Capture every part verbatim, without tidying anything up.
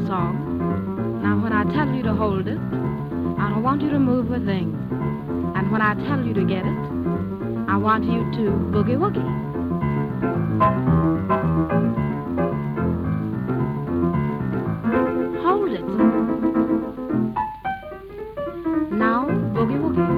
song. Now, when I tell you to hold it, I don't want you to move a thing. And when I tell you to get it, I want you to boogie woogie. Hold it. Now, boogie woogie.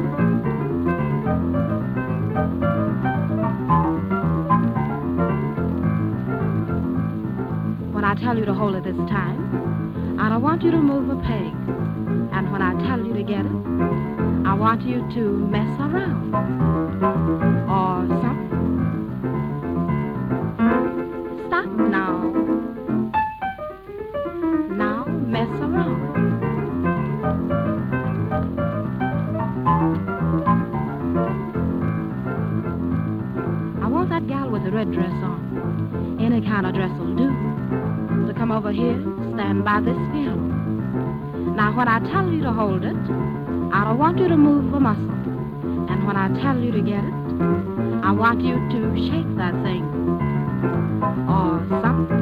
When I tell you to hold it this time, I don't want you to move a peg. And when I tell you to get it, I want you to mess around. Or something. Stop now. Now, mess around. I want that gal with the red dress on. Any kind of dress will do. To come over here, stand by this piano. Now, when I tell you to hold it, I don't want you to move a muscle. And when I tell you to get it, I want you to shake that thing. Or something.